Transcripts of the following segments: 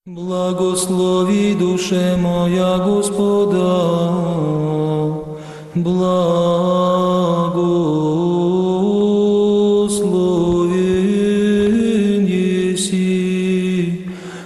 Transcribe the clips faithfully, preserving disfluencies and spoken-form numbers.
Благослови, душе моя, Господа, благословен еси,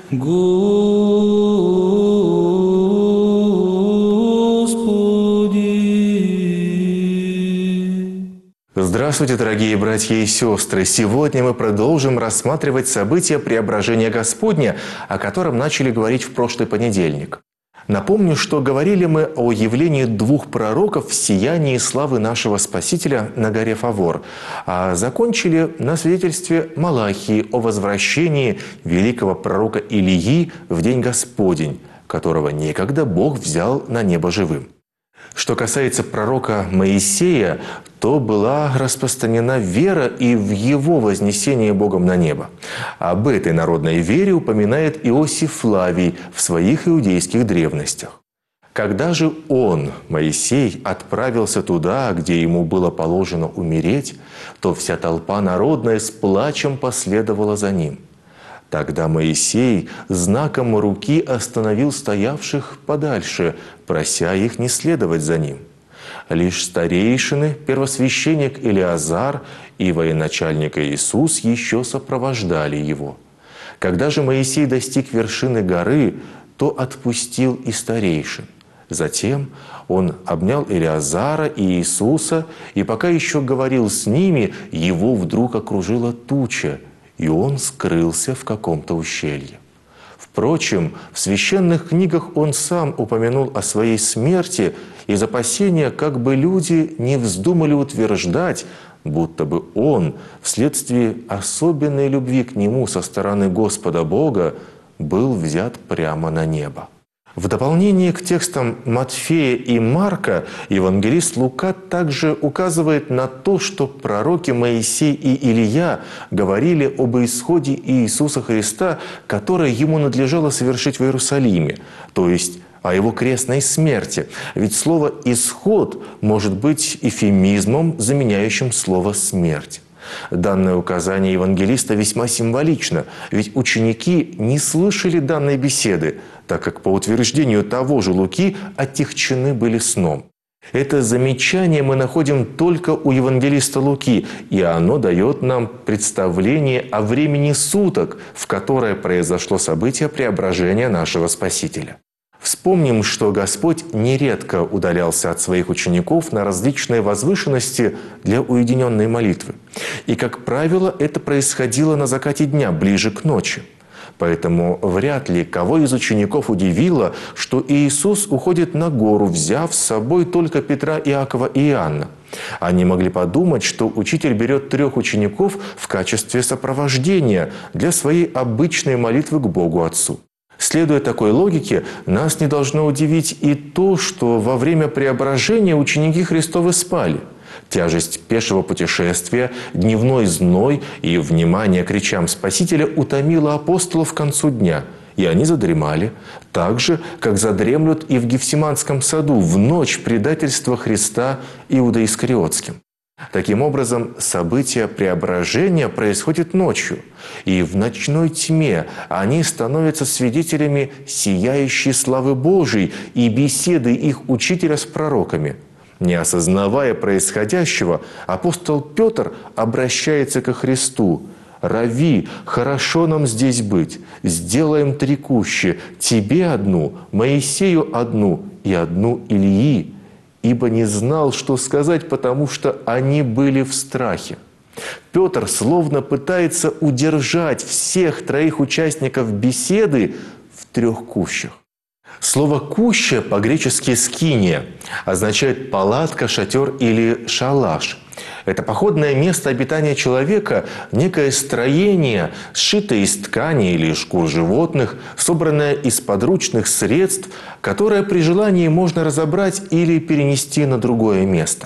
Господи. Здравствуйте, дорогие братья и сестры! Сегодня мы продолжим рассматривать события Преображения Господня, о котором начали говорить в прошлый понедельник. Напомню, что говорили мы о явлении двух пророков в сиянии славы нашего Спасителя на горе Фавор, а закончили на свидетельстве Малахии о возвращении великого пророка Илии в день Господень, которого некогда Бог взял на небо живым. Что касается пророка Моисея, то была распространена вера и в его вознесение Богом на небо. Об этой народной вере упоминает Иосиф Флавий в своих иудейских древностях. Когда же он, Моисей, отправился туда, где ему было положено умереть, то вся толпа народная с плачем последовала за ним. Тогда Моисей знаком руки остановил стоявших подальше, прося их не следовать за ним. Лишь старейшины, первосвященник Илиазар и военачальник Иисус еще сопровождали его. Когда же Моисей достиг вершины горы, то отпустил и старейшин. Затем он обнял Илиазара и Иисуса, и пока еще говорил с ними, его вдруг окружила туча, и он скрылся в каком-то ущелье. Впрочем, в священных книгах он сам упомянул о своей смерти из опасения, как бы люди не вздумали утверждать, будто бы он, вследствие особенной любви к нему со стороны Господа Бога, был взят прямо на небо. В дополнение к текстам Матфея и Марка, евангелист Лука также указывает на то, что пророки Моисей и Илия говорили об исходе Иисуса Христа, которое ему надлежало совершить в Иерусалиме, то есть о его крестной смерти. Ведь слово «исход» может быть эвфемизмом, заменяющим слово «смерть». Данное указание евангелиста весьма символично, ведь ученики не слышали данной беседы, так как, по утверждению того же Луки, отягчены были сном. Это замечание мы находим только у евангелиста Луки, и оно дает нам представление о времени суток, в которое произошло событие преображения нашего Спасителя. Вспомним, что Господь нередко удалялся от своих учеников на различные возвышенности для уединенной молитвы. И, как правило, это происходило на закате дня, ближе к ночи. Поэтому вряд ли кого из учеников удивило, что Иисус уходит на гору, взяв с собой только Петра, Иакова и Иоанна. Они могли подумать, что учитель берет трех учеников в качестве сопровождения для своей обычной молитвы к Богу Отцу. Следуя такой логике, нас не должно удивить и то, что во время преображения ученики Христовы спали. Тяжесть пешего путешествия, дневной зной и внимание к речам Спасителя утомило апостолов к концу дня, и они задремали, так же, как задремлют и в Гефсиманском саду в ночь предательства Христа Иудой Искариотским. Таким образом, событие преображения происходит ночью, и в ночной тьме они становятся свидетелями сияющей славы Божией и беседы их учителя с пророками. Не осознавая происходящего, апостол Петр обращается ко Христу: «Рави, хорошо нам здесь быть, сделаем три кущи, тебе одну, Моисею одну и одну Илии». Ибо не знал, что сказать, потому что они были в страхе. Петр словно пытается удержать всех троих участников беседы в трех кущах. Слово «куща» по-гречески «скиния» означает палатка, шатер или шалаш. Это походное место обитания человека, некое строение, сшитое из ткани или шкур животных, собранное из подручных средств, которое при желании можно разобрать или перенести на другое место.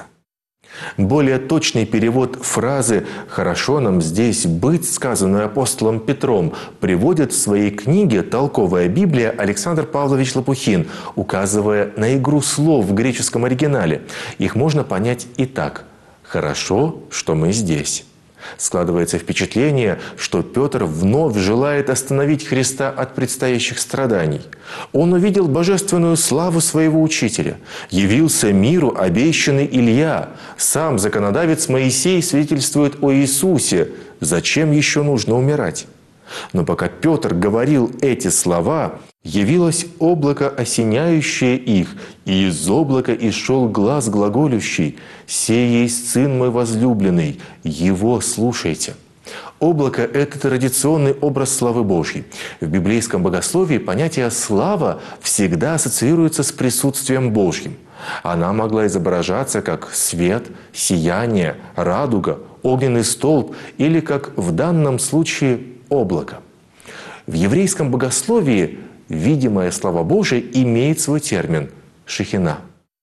Более точный перевод фразы «хорошо нам здесь быть», сказанную апостолом Петром, приводит в своей книге «Толковая Библия» Александр Павлович Лопухин, указывая на игру слов в греческом оригинале. Их можно понять и так: «Хорошо, что мы здесь». Складывается впечатление, что Петр вновь желает остановить Христа от предстоящих страданий. Он увидел божественную славу своего учителя. Явился миру обещанный Илья. Сам законодавец Моисей свидетельствует о Иисусе. Зачем еще нужно умирать? Но пока Петр говорил эти слова, явилось облако, осеняющее их, и из облака исшел глас глаголющий: «Сей есть Сын мой возлюбленный, Его слушайте». Облако – это традиционный образ славы Божьей. В библейском богословии понятие «слава» всегда ассоциируется с присутствием Божьим. Она могла изображаться как свет, сияние, радуга, огненный столб или, как в данном случае, облако. В еврейском богословии видимая слава Божия имеет свой термин – шехина.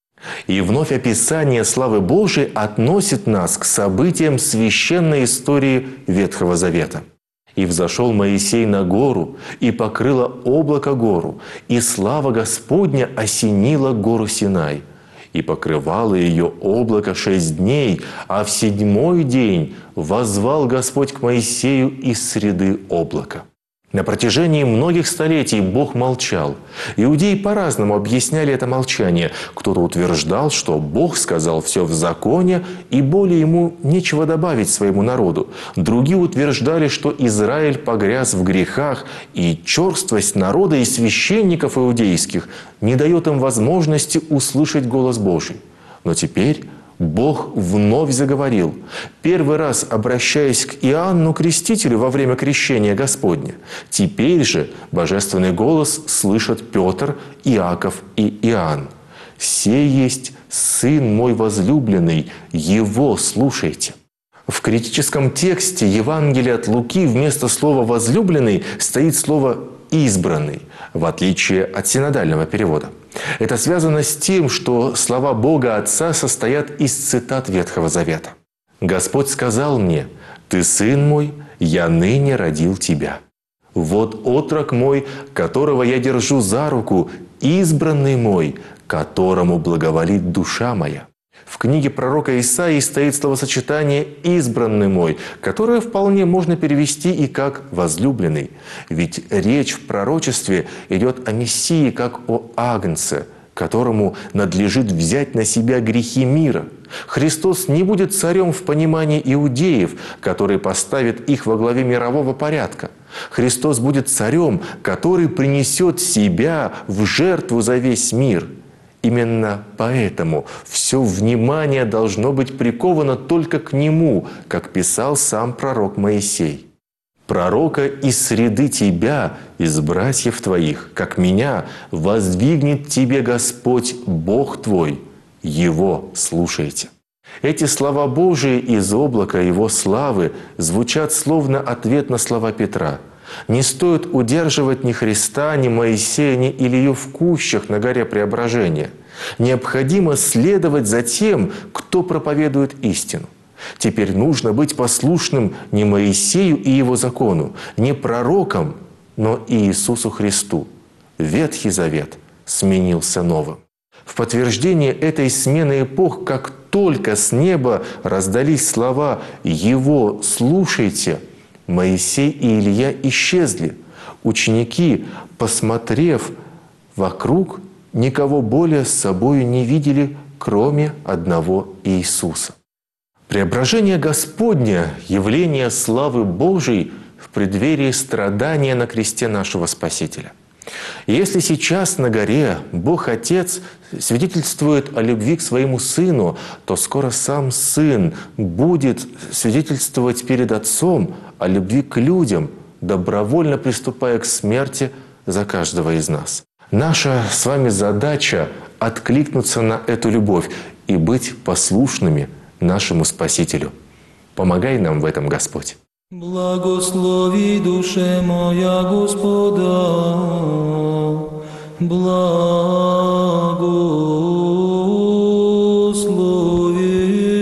И вновь описание славы Божией относит нас к событиям священной истории Ветхого Завета. «И взошел Моисей на гору, и покрыло облако гору, и слава Господня осенила гору Синай. И покрывало ее облако шесть дней, а в седьмой день воззвал Господь к Моисею из среды облака». На протяжении многих столетий Бог молчал. Иудеи по-разному объясняли это молчание. Кто-то утверждал, что Бог сказал все в законе, и более ему нечего добавить своему народу. Другие утверждали, что Израиль погряз в грехах, и черствость народа и священников иудейских не дает им возможности услышать голос Божий. Но теперь Бог вновь заговорил, первый раз обращаясь к Иоанну Крестителю во время крещения Господня. Теперь же божественный голос слышат Петр, Иаков и Иоанн. «Сей есть Сын мой возлюбленный, Его слушайте». В критическом тексте Евангелия от Луки вместо слова «возлюбленный» стоит слово «избранный», в отличие от синодального перевода. Это связано с тем, что слова Бога Отца состоят из цитат Ветхого Завета. «Господь сказал мне: Ты сын мой, я ныне родил тебя. Вот отрок мой, которого я держу за руку, избранный мой, которому благоволит душа моя». В книге пророка Исаии стоит словосочетание «избранный мой», которое вполне можно перевести и как «возлюбленный». Ведь речь в пророчестве идет о Мессии как о Агнце, которому надлежит взять на себя грехи мира. Христос не будет царем в понимании иудеев, который поставит их во главе мирового порядка. Христос будет царем, который принесет себя в жертву за весь мир. Именно поэтому все внимание должно быть приковано только к Нему, как писал сам пророк Моисей. «Пророка из среды тебя, из братьев твоих, как меня, воздвигнет тебе Господь, Бог твой, Его слушайте». Эти слова Божии из облака Его славы звучат словно ответ на слова Петра. Не стоит удерживать ни Христа, ни Моисея, ни Илью в кущах на горе Преображения. Необходимо следовать за тем, кто проповедует истину. Теперь нужно быть послушным не Моисею и его закону, не пророкам, но и Иисусу Христу. Ветхий Завет сменился новым. В подтверждение этой смены эпох, как только с неба раздались слова «Его слушайте», Моисей и Илья исчезли. Ученики, посмотрев вокруг, никого более с собою не видели, кроме одного Иисуса. Преображение Господня – явление славы Божией в преддверии страдания на кресте нашего Спасителя. И если сейчас на горе Бог Отец свидетельствует о любви к своему Сыну, то скоро сам Сын будет свидетельствовать перед Отцом о любви к людям, добровольно приступая к смерти за каждого из нас. Наша с вами задача – откликнуться на эту любовь и быть послушными нашему Спасителю. Помогай нам в этом, Господь. Благослови душе моя Господа, благослови.